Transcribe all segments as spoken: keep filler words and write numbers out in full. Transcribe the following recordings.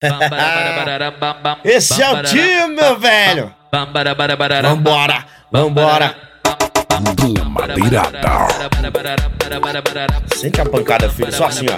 Esse é o time, meu velho. Vambora, vambora. Madeirada. Sente a pancada, filho, só assim, ó.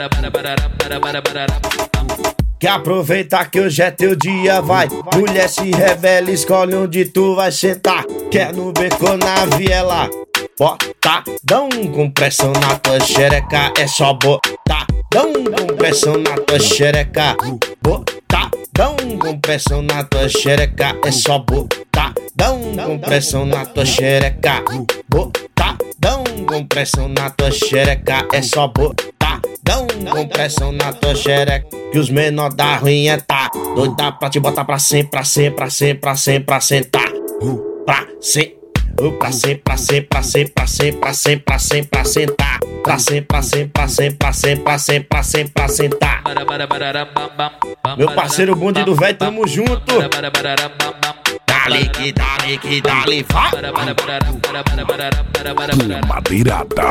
Quer aproveitar que hoje é teu dia, vai. Mulher se revela, escolhe onde tu vai sentar. Quer no beco ou na viela? Botadão com pressão na tua xereca. É só botadão com pressão na tua xereca. Botadão com pressão na tua xereca. É só botadão com pressão na tua xereca. Botadão com pressão na tua xereca. É só botadão com pressão na tua xereca. Que os menor da ruinha tá doida pra te botar pra sempre, pra sempre, pra sempre, pra sempre, pra sentar. Pra sempre. Pra sempre, pra sempre, pra sempre, pra sempre, pra sempre, pra sempre, pra sentar. Pra sempre, pra sempre, pra sempre, pra sempre, pra sempre, pra sempre, pra sentar. Meu parceiro bonde do velho, tamo junto. Dali que dali que dali, vai. Madeirada.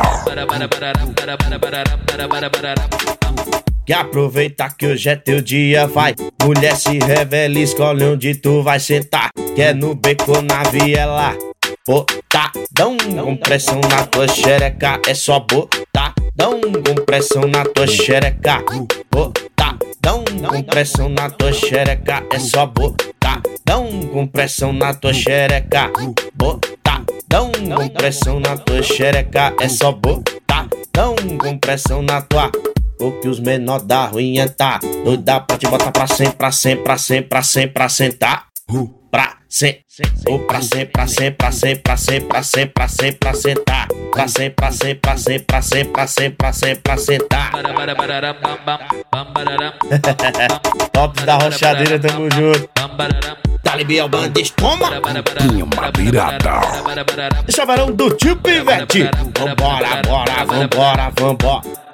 Quer aproveitar que hoje é teu dia, vai. Mulher se revela, escolhe onde tu vai sentar. Quer no beco ou na viela? Botadão com pressão na tua xereca. É só botadão com pressão na tua xereca. Botadão com pressão na tua xereca. É só botadão com pressão na tua xereca. Botadão com pressão na tua xereca. É só botadão com pressão na tua. O que os menor da ruinha tá doida pra te botar pra sempre, pra sempre, pra sempre, pra sempre, pra sentar. Pra sempre, ou pra sempre, pra sempre, pra sempre, pra sempre, pra sempre, pra sempre, pra sentar. Pra sempre, pra sempre, pra sempre, pra sempre, pra sempre, pra sempre, pra sentar. Tops da Rochadeira, tamo junto. Dali Biel Bandes, toma. Madeirada. Chavarão do tio Pivete. Vambora, bora, vambora, vambora.